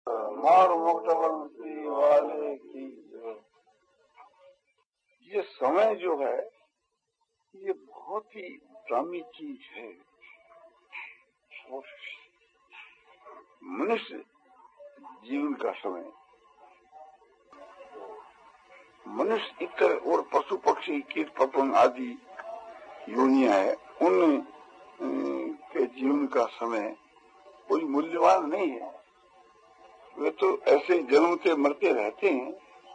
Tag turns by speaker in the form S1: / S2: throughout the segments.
S1: मार मुक्तवंती वाले की। ये समय जो है ये बहुत ही दामी चीज है। मनुष्य जीवन का समय, मनुष्य इतर और पशु पक्षी कीट पतंग आदि योनियां है, उन के जीवन का समय कोई मूल्यवान नहीं है। वे तो ऐसे जन्मते मरते रहते हैं,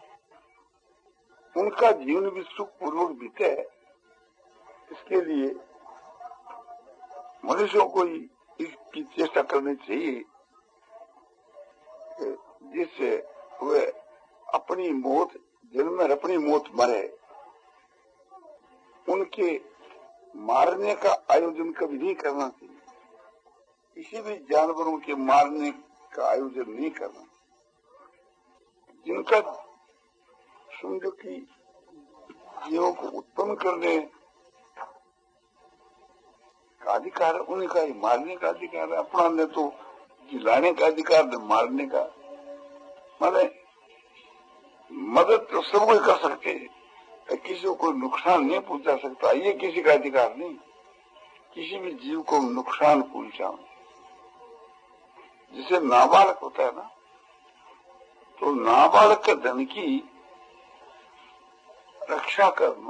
S1: उनका जीवन भी सुख पूर्वक बीते। इसके लिए मनुष्यों को इसकी चेष्टा करनी चाहिए जिससे वे अपनी मौत, जिनमें अपनी मौत मरे, उनके मारने का आयोजन कभी नहीं करना चाहिए। किसी भी जानवरों के मारने का आयोजन नहीं करना। जिनका समझो कि जीवों को उत्पन्न करने का अधिकार है, उनका ही मारने का अधिकार है। अपना ने तो जिलाने का अधिकार, न मारने का। माने मदद तो सब कोई कर सकते हैं, किसी को कोई नुकसान नहीं पहुंचा सकता, ये किसी का अधिकार नहीं। किसी भी जीव को नुकसान पहुंचाओ, जिसे नाबालक होता है ना, तो नाबालक के धन की रक्षा करना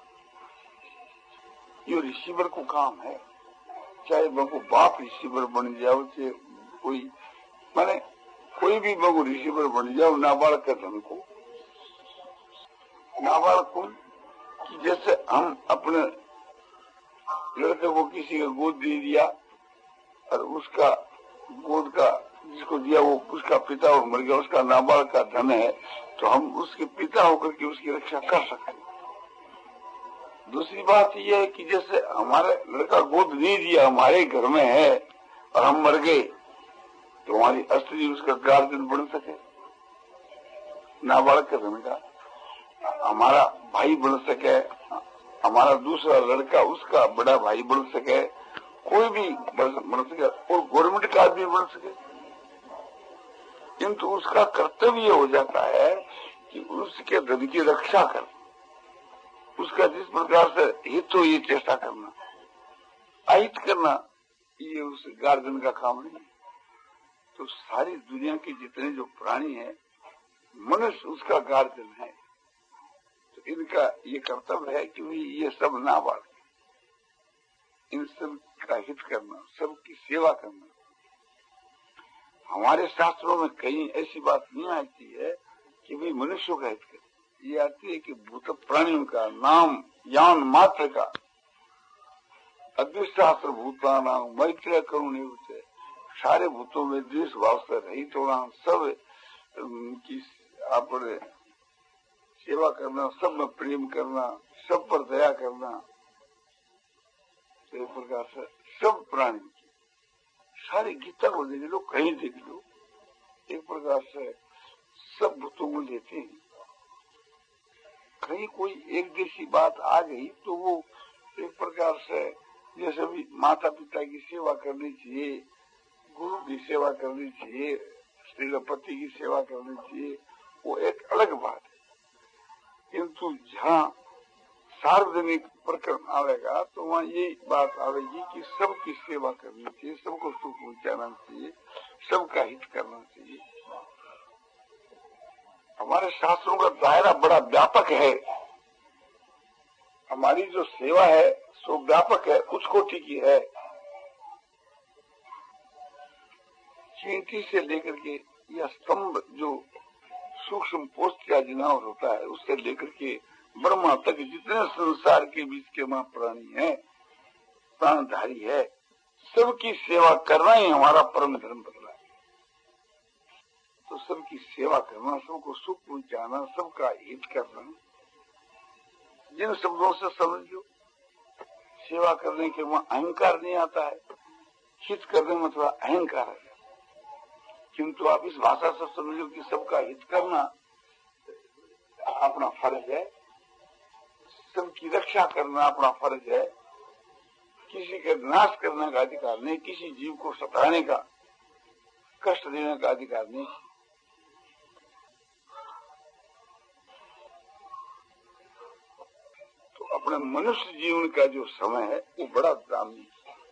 S1: ये रिसीवर को काम है। चाहे बगु बाप रिसीवर बन जाओ, चाहे कोई माने कोई भी बगु रिसीवर बन जाओ नाबालक के धन को। नाबालक को कि जैसे हम अपने लड़के को किसी का गोद दे दिया और उसका गोद का जिसको दिया वो उसका पिता और मर गया, उसका नाबालक का धन है, तो हम उसके पिता होकर के उसकी रक्षा कर सकते हैं। दूसरी बात यह है कि जैसे हमारे लड़का गोद नहीं दिया, हमारे घर में है और हम मर गए, तो हमारी स्त्री उसका गार्जियन बन सके, नाबालक के धन का। हमारा भाई बन सके, हमारा दूसरा लड़का उसका बड़ा भाई बन सके, कोई भी बन सके, और गवर्नमेंट का आदमी बन सके। किंतु उसका कर्तव्य हो जाता है कि उसके धन की रक्षा कर, उसका जिस प्रकार से हित हो ये चेष्टा करना, अहित करना ये उस गार्जियन का काम नहीं। तो सारी दुनिया के जितने जो प्राणी हैं, मनुष्य उसका गार्जियन है। तो इनका ये कर्तव्य है कि ये सब नाबालक, इन सब का हित करना, सबकी सेवा करना। हमारे शास्त्रों में कहीं ऐसी बात नहीं आती है कि भाई मनुष्यों का हित करे। ये आती है कि भूत प्राणियों का नाम यान मात्र का अद्विशास्त्र भूता नाम मैत्रेय करुणे होते, सारे भूतों में द्वेष भाव से रहित होना, सब की अपने सेवा करना, सब में प्रेम करना, सब पर दया करना। तो एक प्रकार से सब प्राणी की सारी गीता को देख लो, कहीं देख लो, एक प्रकार से सब भूतों को लेते हैं। कहीं कोई एक जैसी बात आ गई तो वो एक प्रकार से जैसे भी माता पिता की सेवा करनी चाहिए, गुरु की सेवा करनी चाहिए, स्त्री पति की सेवा करनी चाहिए, वो एक अलग बात है। किंतु जहाँ सार्वजनिक प्रकरण आवेगा तो वहाँ ये बात आवेगी कि सबकी सेवा करनी चाहिए, सबको सुख पहुंचाना चाहिए, सबका हित करना चाहिए। हमारे शास्त्रों का दायरा बड़ा व्यापक है। हमारी जो सेवा है सो व्यापक है, उच्च कोटि की है। चींटी से लेकर के या स्तंभ जो सूक्ष्म पोस्ट का जिनावर होता है, उससे लेकर के ब्रह्मा तक जितने संसार के बीच के वहां प्राणी है, प्राणधारी है, सबकी सेवा करना ही हमारा परम धर्म बदला है। तो सबकी सेवा करना, सबको सुख पहुंचाना, सबका हित करना, जिन शब्दों से समझो सेवा करने के वहां अहंकार नहीं आता है, हित करने में थोड़ा अहंकार है। किंतु आप इस भाषा से समझो कि सबका हित करना अपना फर्ज है, सबकी रक्षा करना अपना फर्ज है, किसी का नाश करने का अधिकार नहीं, किसी जीव को सताने का कष्ट देने का अधिकार नहीं। तो अपने मनुष्य जीवन का जो समय है वो बड़ा दामी।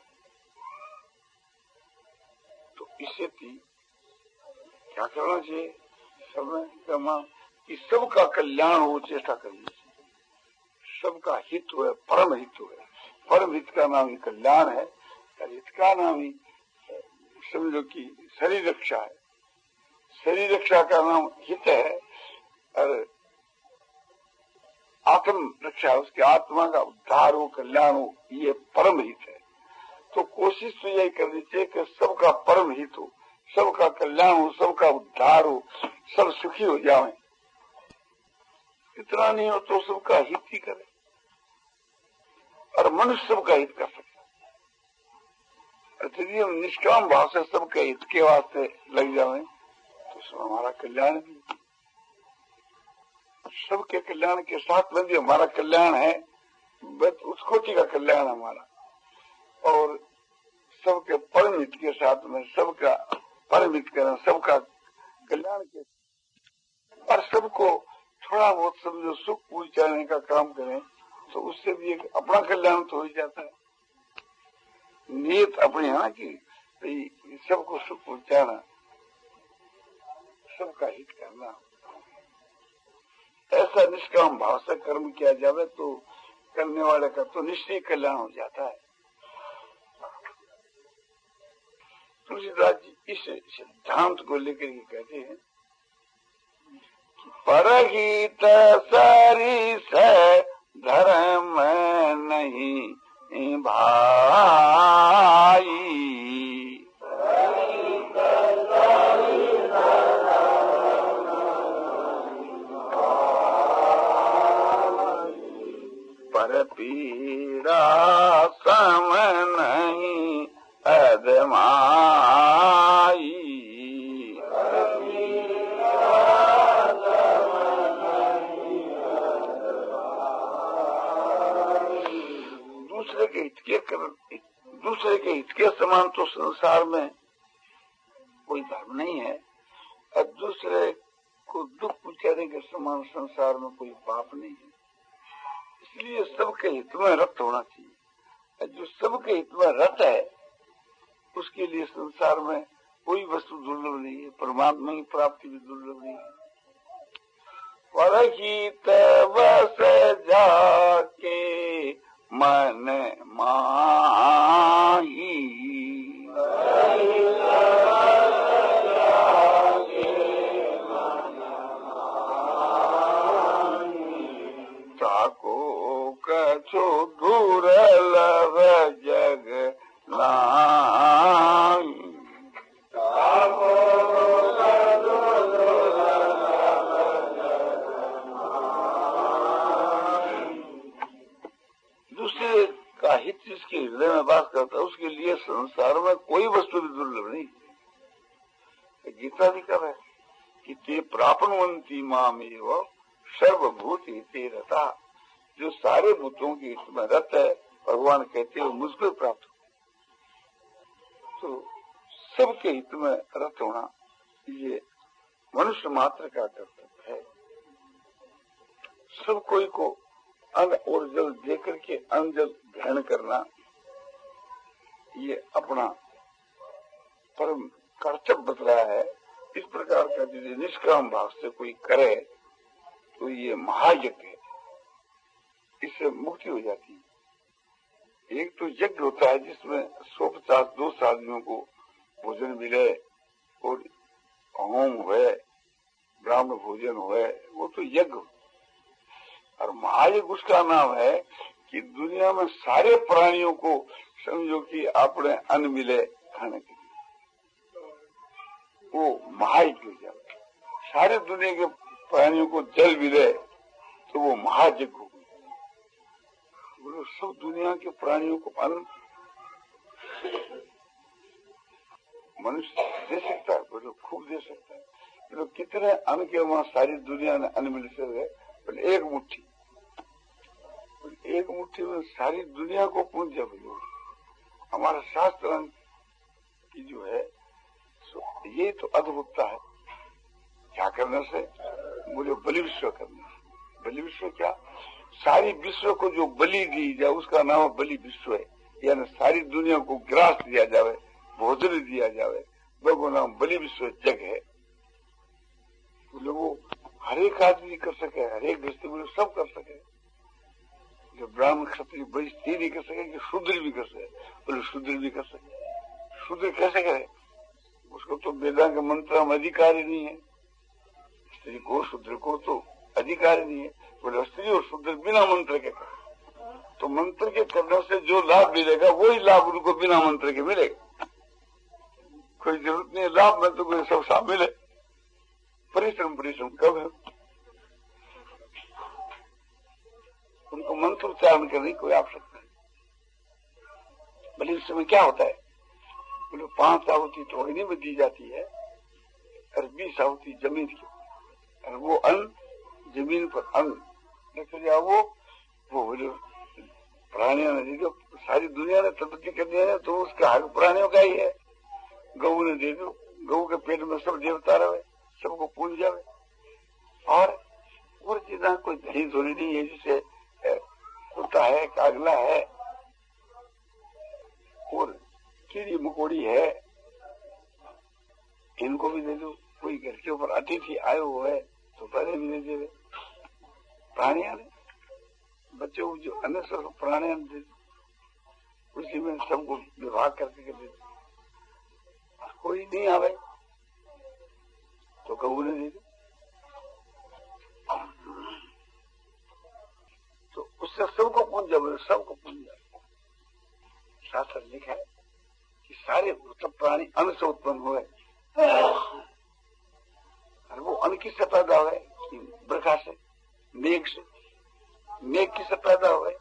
S1: तो इससे क्या करना चाहिए? समय कि सबका कल्याण हो, चेष्टा करनी चाहिए। सबका हित हो, परम हित हो। परम हित का नाम ही कल्याण है, हित का नाम ही समझो कि शरीर रक्षा है। शरीर रक्षा का नाम हित है और आत्म रक्षा, उसके आत्मा का उद्धार हो, कल्याण हो, ये परम हित है। तो कोशिश तो यही करनी चाहिए कि सबका परम हित हो, सबका कल्याण हो, सबका उद्धार हो, सब सुखी हो जाएं। इतना नहीं हो तो सबका हित ही करे, और मनुष्य सबका हित कर सकता। यदि हम निष्काम भाव से सबके हित के वास्ते लग जाएं तो सब हमारा कल्याण भी, सबके कल्याण के साथ में भी हमारा कल्याण है, बस उस कोटि का कल्याण हमारा। और सबके परम हित के साथ में सबका परम हित करें, सबका कल्याण के, और सबको थोड़ा बहुत समझो सुख पहुंचाने का काम करें तो उससे भी एक अपना कल्याण तो हो जाता है। नियत अपनी है ना कि सबको सुख पहुंचाना, सबका हित करना, ऐसा निष्काम भाव से कर्म किया जावे तो करने वाले का तो निश्चय कल्याण हो जाता है। तुलसीदास जी इस सिद्धांत को लेकर के कहते हैं कि परहित सरिस धर्म नहीं भाई, पर पीड़ा सम नहीं अदमाई। दूसरे के हित के समान तो संसार में कोई धर्म नहीं है, और दूसरे को दुख पहुंचाने के समान संसार में कोई पाप नहीं है। इसलिए सबके हित में रत होना चाहिए। जो सबके हित में रत है उसके लिए संसार में कोई वस्तु दुर्लभ नहीं है, परमात्मा की प्राप्ति भी दुर्लभ नहीं है। परहित बस जाके मन माही, ताको कछु दुर्लभ जग नाई। दूसरे का हित जिसके हृदय में वास करता है उसके लिए संसार में कोई वस्तु भी दुर्लभ नहीं। गीता भी कह रहा है कि ते प्रापनुवंती मामेव सर्वभूत हिते रता। जो सारे भूतों के हित में रत है, भगवान कहते हैं मुझको प्राप्त हो। तो सबके हित में रत होना ये मनुष्य मात्र का कर्तव्य है। सब कोई को अन्न और जल देकर के अन्न जल ग्रहण करना ये अपना परम कर्तव्य बतलाया है। इस प्रकार का यदि निष्काम भाव से कोई करे तो ये महायज्ञ है, इससे मुक्ति हो जाती है। एक तो यज्ञ होता है जिसमें 150-200 आदमियों को भोजन मिले और होम हुए, ब्राह्मण भोजन हुए, वो तो यज्ञ। और महायज्ञ उसका नाम है कि दुनिया में सारे प्राणियों को समझो कि अपने अन्न मिले खाने के लिए, वो महायज्ञ हो जाता है। सारे दुनिया के प्राणियों को जल मिले तो वो महायज्ञ हो गया। बोलो सब दुनिया के प्राणियों को अन्न मनुष्य दे सकता है, बोलो खूब दे सकता है। बोलो कितने अन्न के वहां सारी दुनिया में अन्न मिल सकते, बोले एक मुट्ठी। एक मुट्ठी में सारी दुनिया को पूछ जब लो। हमारा शास्त्र की जो है ये तो अद्भुतता है। क्या करने से? बोले बलि विश्व करने से। बलि विश्व क्या? सारी विश्व को जो बलि दी जाए उसका नाम बलि विश्व है। यानी सारी दुनिया को ग्रास दिया जावे, भोजन दिया जावे, वो नाम बलि विश्व जग है। बोले वो हर एक आदमी कर सके, हर एक गृहस्थी बोले सब कर सके। जो ब्राह्मण क्षत्रिय वैश्य नहीं कर सके कि शूद्र भी कर सके? बोले शूद्र भी कर सके। शूद्र कैसे करे? उसको तो वेदांत के मंत्र में अधिकार ही नहीं है। स्त्री को शूद्र को तो अधिकार ही नहीं है। बोले स्त्री और शूद्र बिना मंत्र के कर, तो मंत्र के करने से जो लाभ मिलेगा वही लाभ उनको बिना मंत्र के मिलेगा। कोई जरूरत नहीं है लाभ में तो कोई सब शामिल है। परिश्रम कब है? उनको मंत्र उच्चारण करने की कोई आवश्यकता नहीं। भले इस समय क्या होता है? बोले 5 आहुति तो अग्नि में दी जाती है और 20 आहुति जमीन की, और वो अन्न जमीन पर अन्न देखो वो बोले प्राणियों ने दे दो। सारी दुनिया ने तपस्या कर दिया है तो उसका हक प्राणियों का ही है। गऊ ने दे दो, गऊ के पेट में सब देवता रहे, सबको पूज जावे। और चीजा कोई दही धोरी नहीं है, जिसे कुत्ता है, कागला है और कीड़ी मकोड़ी है, इनको भी दे दो। कोई घर के ऊपर अतिथि आए हुए है तो पहले भी दे दे। प्राणियों ने बच्चों को जो अन्य सब प्राणियों ने दे दो, उसी में सबको विभाग करके दे दो। कोई नहीं आवे तो गऊ ने दे दो। तो उससे सबको पूंज जाए, सबको पूंज जाए। शास्त्र लिखा है कि सारे सब प्राणी अन्न से उत्पन्न हुए, और वो अन्न किससे पैदा हुए? बरखा से, मेघ से। मेघ किससे पैदा हुए?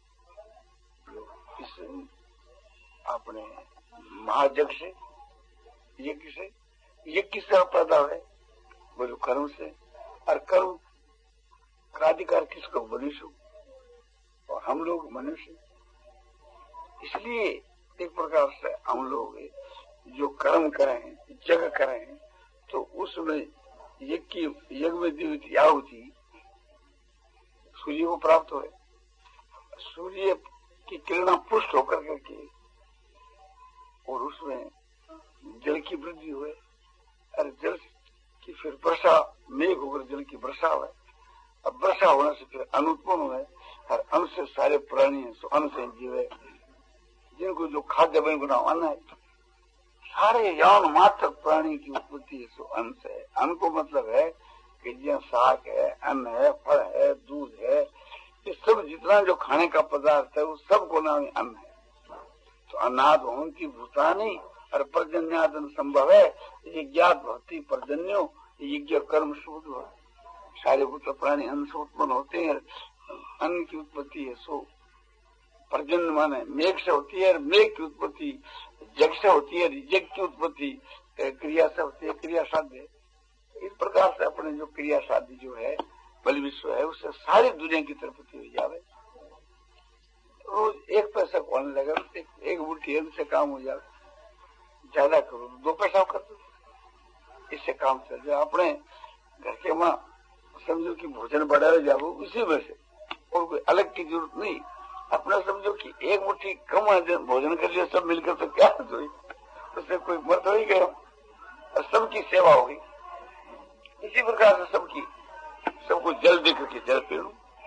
S1: इस अपने महाजग से, यज्ञ से। यज्ञ किससे पैदा हुए? बोलो कर्म से। और कर्म का अधिकार किसको? मनुष्य। और हम लोग मनुष्य, इसलिए एक प्रकार से हम लोग जो कर्म करें, जग करें, तो उसमें यज्ञ में दी हुई आहुति सूर्य को प्राप्त हुए। सूर्य की किरणा पुष्ट होकर करके और उसमें जल की वृद्धि हुए, और जल की फिर वर्षा, मेघ होकर जल की वर्षा हुए। अब वर्षा होने से फिर अन्न उत्पन्न हुए, और अन्न से सारे प्राणी हैं, सो अन्न से जीवे, जिनको जो खाद्य बन गुना अन्न है। सारे यौन मात्र प्राणी की उत्पत्ति है सो अन्न से। अन्न को मतलब है कि जो शाक है, अन्न है, फल है, दूध है, ये सब जितना जो खाने का पदार्थ है वो सबको नाम अन्न है। तो अन्नाद की भूतानी और पर्जन्यादन संभव है। ये ज्ञात भक्ति पर्जन्यो यज्ञ कर्म शूद्र, सारे भूत प्राणी अन्न से उत्पन्न होते हैं। अन्न की उत्पत्ति है सो पर्जन्य माने मेघ से होती है, और मेघ की उत्पत्ति जग से होती है, जग की उत्पत्ति क्रिया से होती है, क्रिया साध्य। इस प्रकार से अपने जो क्रिया साध्य जो है बलि विश्व है, उससे सारी दुनिया की तरफ हो जावे। रोज 1 पैसा को अन्न लगा, एक मुट्ठी अन्न से काम हो जावे। ज्यादा करो 2 पैसा कर दो, इससे काम चल जाए। अपने घर के माँ समझो कि भोजन बढ़ा जाओ उसी में से, और कोई अलग की जरूरत नहीं। अपना समझो कि एक मुट्ठी कम भोजन कर लिया सब मिलकर, तो क्या हुई? उससे कोई मत हो ही गया, और सबकी सेवा होगी। इसी प्रकार से सबको जल दे करके जल पीणु।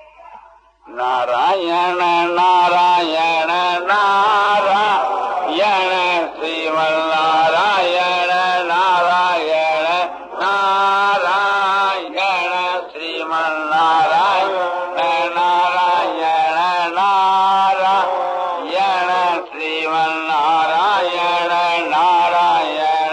S1: नारायण नारायण नारायण श्रीमन नारायण नारायण नारायण श्रीमन नारायण नारायण नारायण श्रीमन नारायण नारायण।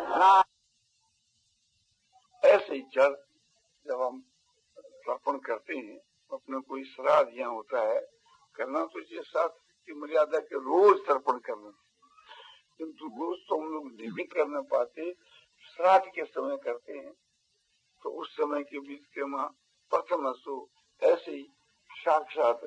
S1: ऐसे ही जब हम तर्पण करते हैं, अपने कोई श्राद्ध यहाँ होता है करना, तो ये शास्त्र की मर्यादा के रोज तर्पण करना, किंतु रोज तो हम लोग नहीं कर पाते, श्राद्ध के समय करते हैं। तो उस समय के बीच के माँ प्रथम असो ऐसे ही साक्षात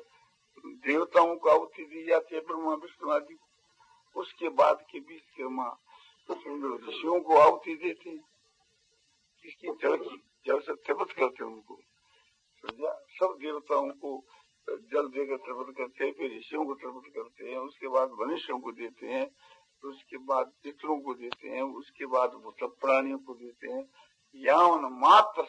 S1: देवताओं को आहुति दी जाती है, ब्रह्मा विष्णु आदि। उसके बाद के बीच के माँ ऋषियों को आहुति देते हैं, किसकी जल से तृप्त करते हैं उनको, सब देवताओं को जल देकर तृप्त करते हैं, फिर ऋषियों को तृप्त करते हैं, उसके बाद मनुष्यों को देते हैं, उसके बाद पितरों को देते हैं, उसके बाद सब प्राणियों को देते हैं, यावन मात्र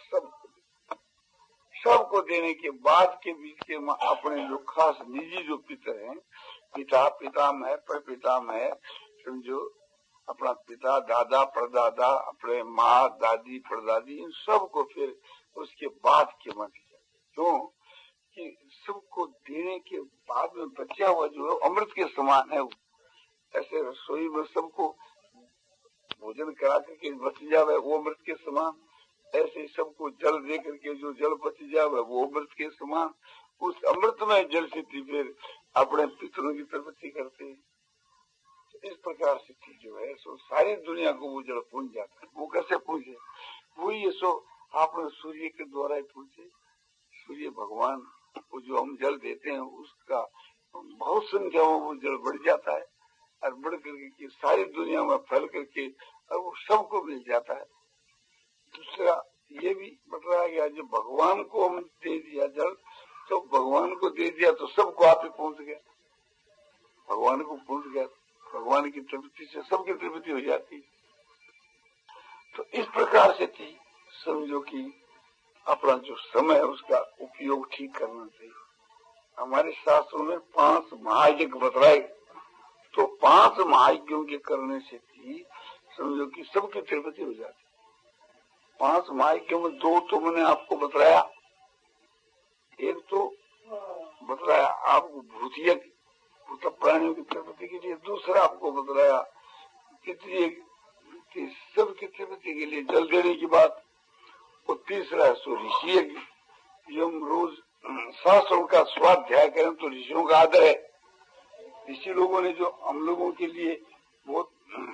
S1: सबको देने के बाद के बीच के अपने जो खास निजी जो पितर हैं, पितामह है, प्रपितामह है, समझो अपना पिता, दादा, परदादा, अपने माँ, दादी, परदादी, इन सबको फिर उसके बाद के मत किया। क्यों कि सबको देने के बाद में बचा हुआ जो है अमृत के समान है। ऐसे रसोई में सबको भोजन करा करके बच जावे वो अमृत के समान, ऐसे सबको जल दे करके जो जल बच जावे वो अमृत के समान। उस अमृत में जल से फिर अपने पितरों की तृप्ति करते हैं। इस प्रकार से जो है सो सारी दुनिया को वो जल पूंज जाता है। वो कैसे पूंजे? वो ये सो आपने सूर्य के द्वारा ही पूछे। सूर्य भगवान को जो हम जल देते हैं उसका बहुत संख्या में वो जल बढ़ जाता है और बढ़ करके सारी दुनिया में फैल करके और वो सबको मिल जाता है। दूसरा ये भी बताया गया जब भगवान को हम दे दिया जल तो भगवान को दे दिया तो सबको आप ही पहुंच गया, भगवान को पहुंच गया, भगवान की तृप्ति से सबकी तृप्ति हो जाती है। तो इस प्रकार से थी समझो कि अपना जो समय है उसका उपयोग ठीक करना चाहिए। हमारे शास्त्रों में 5 महायज्ञ बतलाए, तो 5 महायज्ञों के करने से थी समझो कि सबकी तृप्ति हो जाती। 5 महायज्ञों में 2 तो मैंने आपको बतलाया, एक तो बतलाया आपको भूतिया भूत प्राणियों की तृप्ति के लिए, दूसरा आपको बतलाया कि सबकी तृप्ति के लिए जल देने की बात, और तीसरा है सो ऋषि यज्ञ। जो हम रोज शास्त्रों का स्वाध्याय करें तो ऋषियों का आदर है। ऋषि लोगों ने जो हम लोगों के लिए बहुत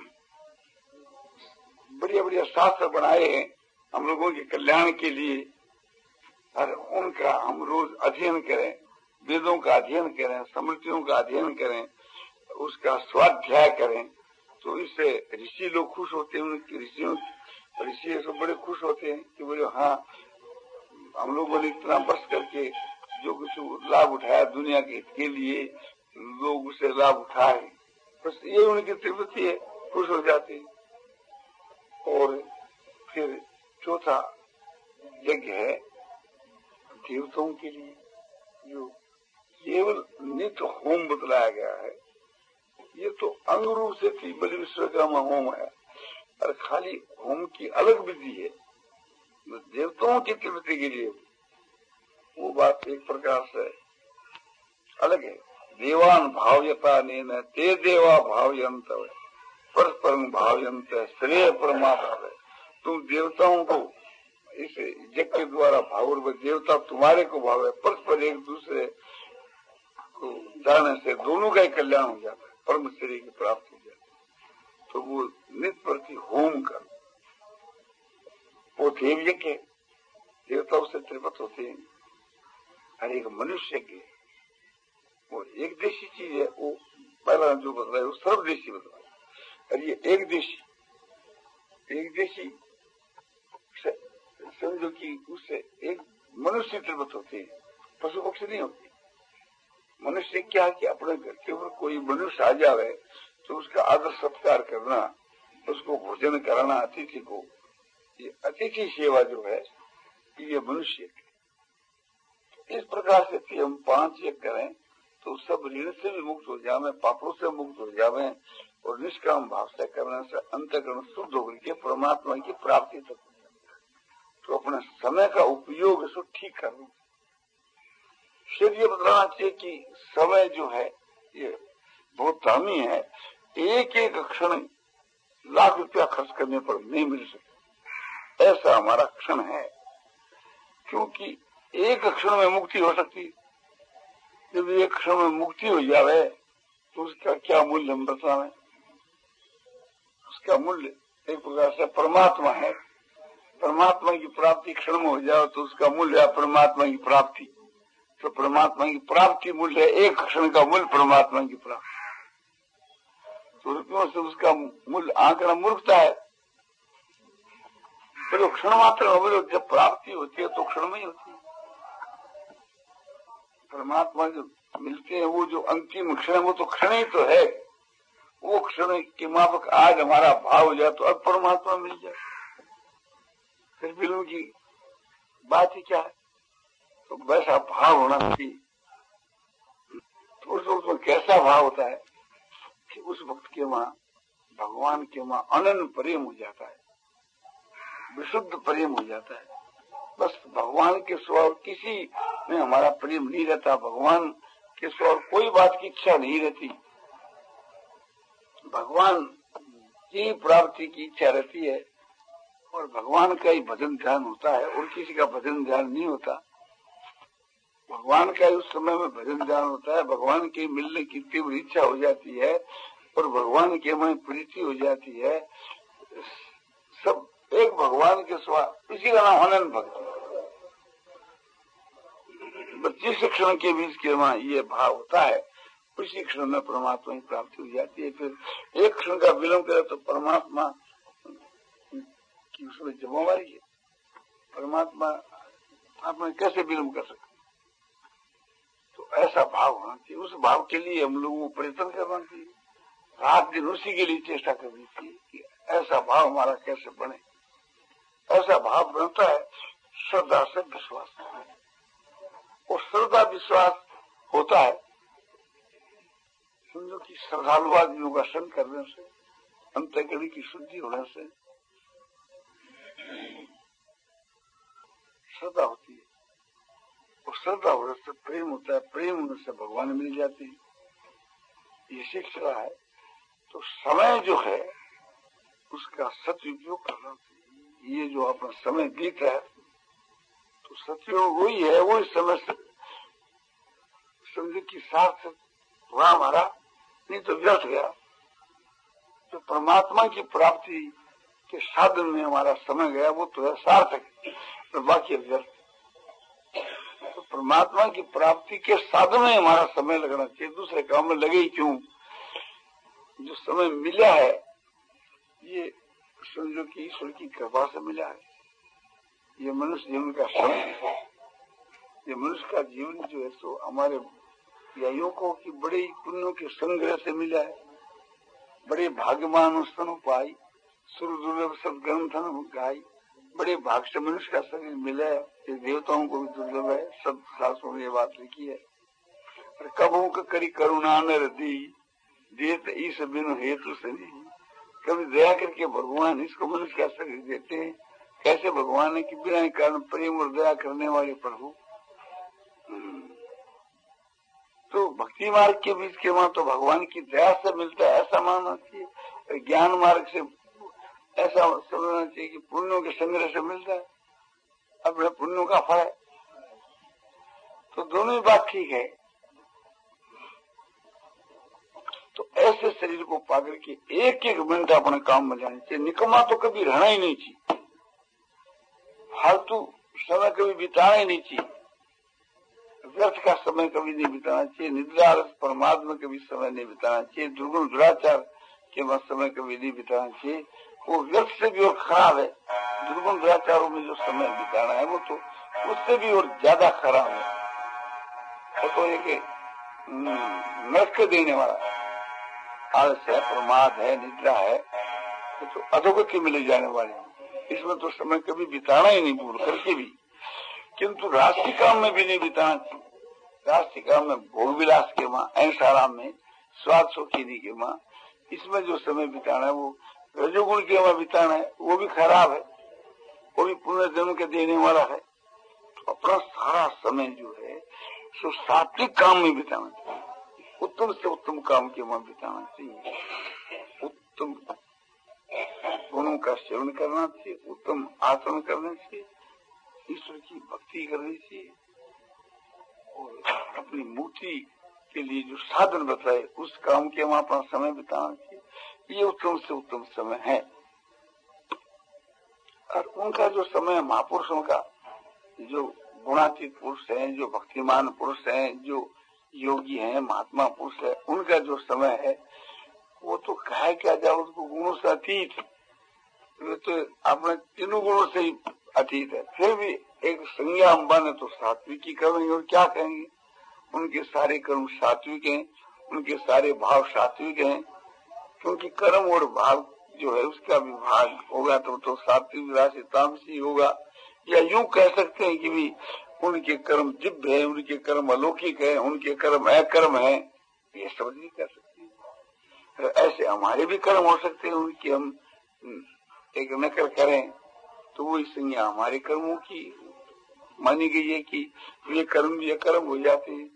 S1: बढ़िया बढ़िया शास्त्र बनाए हैं हम लोगों के कल्याण के लिए, और उनका हम रोज अध्ययन करें, वेदों का अध्ययन करें, स्मृतियों का अध्ययन करें, उसका स्वाध्याय करें, तो इससे ऋषि लोग खुश होते हैं। ऋषि सब बड़े खुश होते हैं कि बोले हाँ हम लोगों ने इतना बस करके जो कुछ लाभ उठाया दुनिया के लिए, लोग उसे लाभ उठाए, बस ये उनकी तृप्ति है, खुश हो जाते हैं। और फिर चौथा यज्ञ है देवताओं के लिए, जो केवल नित्य होम बतलाया गया है। ये तो अंग रूप से थी बलि विश्वकर्मा होम है, और खाली होम की अलग विधि है देवताओं की तृप्ति के लिए, वो बात एक प्रकार से अलग है। देवान भाव्यता नेन ते देवा भाव्यंत परस्परम भाव्यंत श्रेय परमात्मा। तुम देवताओं को इस यज्ञ के द्वारा भाव, देवता तुम्हारे को भाव है, परस्पर एक दूसरे को जानने से दोनों का ही कल्याण हो जाता है, परम श्रेय की प्राप्त हो जाती है। तो वो नित्य प्रति होम कर वो देव यज्ञ, देवता उससे तृप्त होते हैं। और एक मनुष्य यज्ञ वो एक देशी चीज है, वो पहला जो बदला है वो सर्वदेशी बदला है। और ये एक देशी समझो कि उससे एक मनुष्य तृप्त होते हैं, पशु पक्षी नहीं होते। मनुष्य क्या कि अपने घर के ऊपर कोई मनुष्य आ जावे तो उसका आदर सत्कार करना, उसको भोजन कराना, अतिथि को, ये अतिथि सेवा जो है ये मनुष्य। इस प्रकार से हम 5 यज्ञ करें तो सब ऋण से भी मुक्त हो जावे, पापों से मुक्त हो जावे, और निष्काम भाव से करने से अंतःकरण शुद्ध होकर के परमात्मा की प्राप्ति तक। तो अपने समय का उपयोग इसको ठीक करना। फिर ये बताना चाहिए कि समय जो है ये बहुत दामी है, एक एक क्षण लाख रुपया खर्च करने पर नहीं मिल सकता, ऐसा हमारा क्षण है। क्योंकि एक क्षण में मुक्ति हो सकती है, जब एक क्षण में मुक्ति हो जाए तो उसका क्या मूल्य हम बतावें। उसका मूल्य एक प्रकार से परमात्मा है, परमात्मा की प्राप्ति क्षण में हो जाए तो उसका मूल्य है परमात्मा की प्राप्ति। तो परमात्मा की प्राप्ति मूल्य है एक क्षण का मूल्य परमात्मा की प्राप्ति। तो रुपयों से उसका मूल्य आंकड़ा मूर्खता है। तो क्षण मात्र अवरोध जब प्राप्ति होती है तो क्षण में ही होती है। परमात्मा जो मिलते हैं वो जो अंतिम क्षण है वो तो क्षण ही तो है। वो क्षण के माफक आज हमारा भाव हो जाए तो अब परमात्मा मिल जाए, फिर बिलों की बात ही क्या है। तो वैसा भाव होना चाहिए। तो उस वक्त में कैसा भाव होता है कि उस वक्त के वहां भगवान के वहां अनन्य प्रेम हो जाता है, विशुद्ध प्रेम हो जाता है। बस भगवान के सिवा किसी में हमारा प्रेम नहीं रहता, भगवान के सिवा कोई बात की इच्छा नहीं रहती, भगवान की प्राप्ति की इच्छा रहती है और भगवान का ही भजन ध्यान होता है और किसी का भजन ध्यान नहीं होता। भगवान का उस समय में भजन ध्यान होता है, भगवान के मिलने की तीव्र इच्छा हो जाती है और भगवान के में प्रीति हो जाती है। सब एक भगवान के सिवा, इसी का नाम अनन्य भक्ति। जिस क्षण के बीच के वहां ये भाव होता है उसी क्षण में परमात्मा की प्राप्ति हो जाती है। फिर एक क्षण का विलंब करे तो परमात्मा की उसमें जिम्मेवारी है। परमात्मा आप में कैसे विलंब कर सकते? तो ऐसा भाव होना चाहिए। उस भाव के लिए हम लोगों को प्रयत्न करना चाहिए, रात दिन उसी के लिए चेष्टा करनी चाहिए कि ऐसा भाव हमारा कैसे बने। ऐसा भाव बनता है श्रद्धा से विश्वास, और श्रद्धा विश्वास होता है समझो कि श्रद्धालुवाद योगासन करने से, अंतःकरण की शुद्धि होने से श्रद्धा होती है, और श्रद्धा होने से प्रेम होता है, प्रेम होने से भगवान मिल जाती है। ये शिक्षा है। तो समय जो है उसका सदुपयोग करना चाहिए। ये जो अपना समय बीत है तो सदुपयोग वही है, वही समय से समझे कि सार्थक हुआ हमारा, नहीं तो व्यर्थ गया। तो परमात्मा की प्राप्ति के साधन में हमारा समय गया वो तो है सार्थक, तो बाकी व्यर्थ। तो परमात्मा की प्राप्ति के साधन में हमारा समय लगना चाहिए, दूसरे काम में लगे ही क्यों। जो समय मिला है ये समझो कि ईश्वर की कृपा से मिला है। ये मनुष्य जीवन का समय है, ये मनुष्य का जीवन जो है सो हमारे युवकों की बड़े पुण्यों के संग्रह से मिला है। बड़े भाग्यवान स्तन पाई, सुर दुर्लभ सब ग्रंथन गाई, बड़े भाग से मनुष्य का शरीर मिला है। ये देवताओं को भी दुर्लभ है, सब शास्त्रों में ये बात लिखी है। और कबों का करी करुणा नर दी, देत ईश बिनु हेतु से नहीं। कभी दया करके भगवान इसको मनुष्य का शरीर देते हैं। कैसे भगवान है कि बिना कारण प्रेम और दया करने वाले प्रभु। तो भक्ति मार्ग के बीच के वहां तो भगवान की दया से मिलता है, ऐसा मानना चाहिए। ज्ञान मार्ग से ऐसा समझना चाहिए कि पुण्यों के संग्रह से मिलता है, अपने पुण्यों का फल है। तो दोनों ही बात ठीक है। तो ऐसे शरीर को पाकर के एक एक मिनट अपने काम में जाने चाहिए। निकम्मा तो कभी रहना ही नहीं चाहिए, फालतू समय कभी बिताना ही नहीं चाहिए, व्यर्थ का समय कभी नहीं बिताना चाहिए, निद्रा प्रमाद में कभी समय नहीं बिताना चाहिए, दुर्गुण दुराचार के बाद समय कभी नहीं बिताना चाहिए। वो व्यर्थ से भी और खराब है। दुर्गुण दुराचारों में जो समय बिताना है वो तो उससे भी और ज्यादा खराब है। वो तो एक नरक देने वाला आलस है, प्रमाद है, निद्रा है, तो अधोगति में ले जाने वाले हैं। इसमें तो समय कभी बिताना ही नहीं भूल करके भी। किंतु राष्ट्रीय काम में भी नहीं बिताना चाहिए। राष्ट्रीय काम में भोग विलास के माँ, ऐसा आराम में, स्वाद शौकीनी के माँ, इसमें जो समय बिताना है वो रजोगुण के माँ बिताना है, वो भी खराब है, वो भी पुनर्जन्म के देने वाला है। तो अपना सारा समय जो है सो सात्विक काम में बिताना चाहिए, उत्तम से उत्तम काम के माँ बिताना चाहिए, उत्तम गुणों का सेवन करना चाहिए, उत्तम आचरण करना चाहिए, ईश्वर की भक्ति करनी चाहिए और अपनी मुक्ति के लिए जो साधन बताए उस काम के वहां अपना समय बिताना चाहिए। ये उत्तम से उत्तम समय है। और उनका जो समय महापुरुषों का, जो गुणातीत पुरुष हैं, जो भक्तिमान पुरुष हैं, जो योगी हैं, महात्मा पुरुष है, उनका जो समय है वो तो कहे क्या जाए, उसको गुणों से अतीत है, तो अपने तीनों गुणों से ही अतीत है। फिर भी एक संज्ञा हम बने तो सात्विकी करेंगे, और क्या कहेंगे, उनके सारे कर्म सात्विक हैं, उनके सारे भाव सात्विक हैं, क्योंकि कर्म और भाव जो है उसका विभाग होगा तो सात्विक राशि तामसी होगा। या यूं कह सकते हैं कि भी उनके कर्म दिव्य है, उनके कर्म अलौकिक है, उनके कर्म अकर्म है, ये समझ नहीं कर सकते। ऐसे हमारे भी कर्म हो सकते हैं, उनकी हम एक नकल करें तो वो संज्ञा हमारे कर्मों की मानी गई है कि ये कर्म भी अकर्म हो जाते हैं,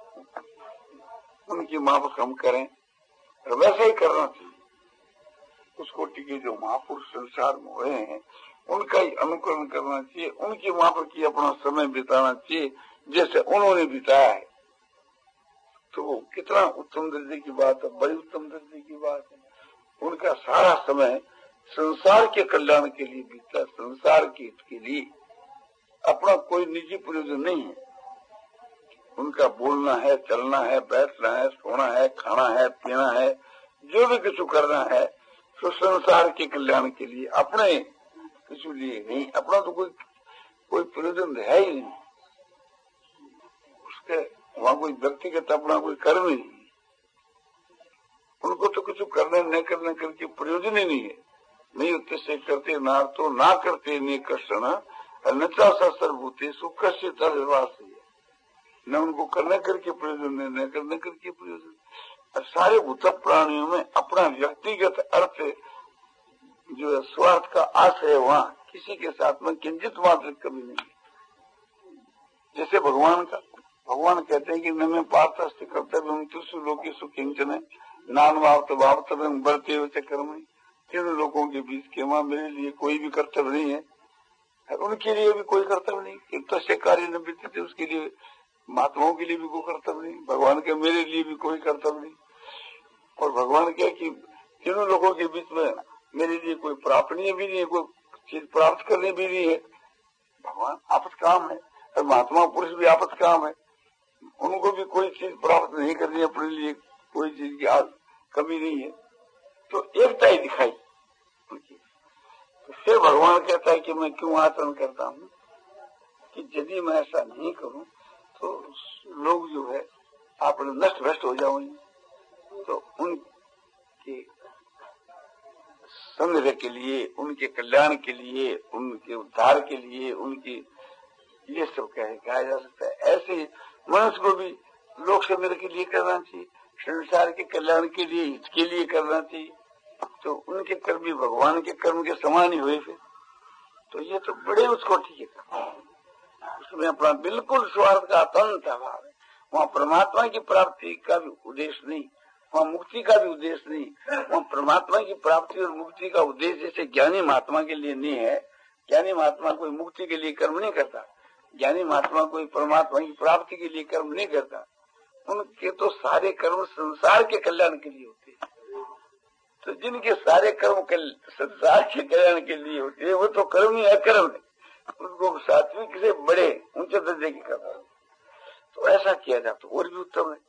S1: उनकी माफक हम करें, और वैसे ही करना चाहिए। उस कोटि के जो महापुरुष संसार में हुए हैं उनका ही अनुकरण करना चाहिए, उनकी माफक की अपना समय बिताना चाहिए जैसे उन्होंने बिताया है। तो वो कितना उत्तम दर्जे की बात है, बड़ी उत्तम दर्जे की बात है। उनका सारा समय संसार के कल्याण के लिए बीता, संसार के हित के लिए, अपना कोई निजी प्रयोजन नहीं है। उनका बोलना है, चलना है, बैठना है, सोना है, खाना है, पीना है, जो भी कुछ करना है तो संसार के कल्याण के लिए, अपने किसी लिए नहीं। अपना तो कोई प्रयोजन है ही नहीं, उसके वहां कोई व्यक्तिगत अपना कोई कर्म ही नहीं। उनको तो कुछ करने न करने करके प्रयोजन ही नहीं है। नहीं उत्ते से करते ना तो ना करते ने कष्ण नचा सर्वभूते सुख से तरवास है। न उनको करने करके प्रयोजन है, न करने करके प्रयोजन। सारे भूत प्राणियों में अपना व्यक्तिगत अर्थ जो है, स्वार्थ का आशय है, वहाँ किसी के साथ में किंचित मात्र कभी नहीं। जैसे भगवान का, भगवान कहते हैं कि न में पार्थ कर्तव्य तुष्ट लोग सुखिंचन नान भावत बढ़ते हुए कर्म, तीन लोगों के बीच के वहां मेरे लिए कोई भी कर्तव्य नहीं है, उनके लिए भी कोई कर्तव्य नहीं। तस्य कार्य न बीतते, उसके लिए महात्माओं के लिए भी कोई कर्तव्य नहीं, भगवान के मेरे लिए भी कोई कर्तव्य नहीं। और भगवान क्या कि तीनों लोगों के बीच में मेरे लिए कोई प्रापणीय भी नहीं है, कोई चीज प्राप्त करने भी नहीं है। भगवान आपत काम है, और महात्मा पुरुष भी आपत काम है, उनको भी कोई चीज प्राप्त नहीं करनी है, अपने लिए कोई चीज की कमी नहीं है। तो एकता ही दिखाई उनकी। तो फिर भगवान कहता है कि मैं क्यों आचरण करता हूँ कि यदि मैं ऐसा नहीं करूं तो लोग जो है आप नष्ट भ्रष्ट हो जाओगे। तो उनके संग्रह के लिए, उनके कल्याण के लिए, उनके उद्धार के लिए, उनकी ये सब कहा जा सकता है। ऐसे मनुष्य को भी लोक संग्रह के लिए करना चाहिए, संसार के कल्याण के लिए, हित के लिए करना चाहिए। तो उनके कर्म भी भगवान के कर्म के समान ही हुए फिर। तो ये तो बड़े उसको ठीक है, उसमें अपना बिल्कुल स्वार्थ का अत्यंत अभाव है। वहाँ परमात्मा की प्राप्ति का भी उद्देश्य नहीं, वहाँ मुक्ति का भी उद्देश्य नहीं। वहाँ परमात्मा की प्राप्ति और मुक्ति का उद्देश्य जैसे ज्ञानी महात्मा के लिए नहीं है। ज्ञानी महात्मा कोई मुक्ति के लिए कर्म नहीं करता, ज्ञानी महात्मा कोई परमात्मा की प्राप्ति के लिए कर्म नहीं करता। उनके तो सारे कर्म संसार के कल्याण के लिए होते हैं। तो जिनके सारे कर्म संसार के कल्याण के लिए होते हैं वो तो कर्म ही अकर्म है, उनको सात्विक से बड़े ऊंचे दर्जे की करना। तो ऐसा किया जाए तो और भी उत्तम है,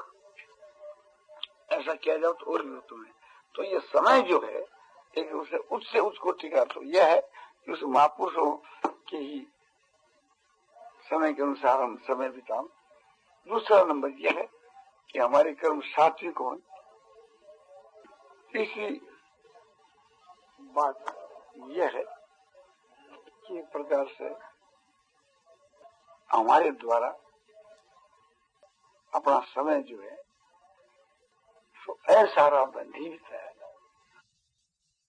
S1: ऐसा किया जाए तो और भी उत्तम है। तो ये समय जो है एक उसे उच्च से उच्च कोटि का तो यह है कि उस महापुरुषों के ही समय के अनुसार हम समय बिताएं। दूसरा नंबर यह है कि हमारे कर्म सात्विक हों। तीसरी बात यह है कि एक प्रकार से हमारे द्वारा अपना समय जो है तो ऐसा बंधीत है,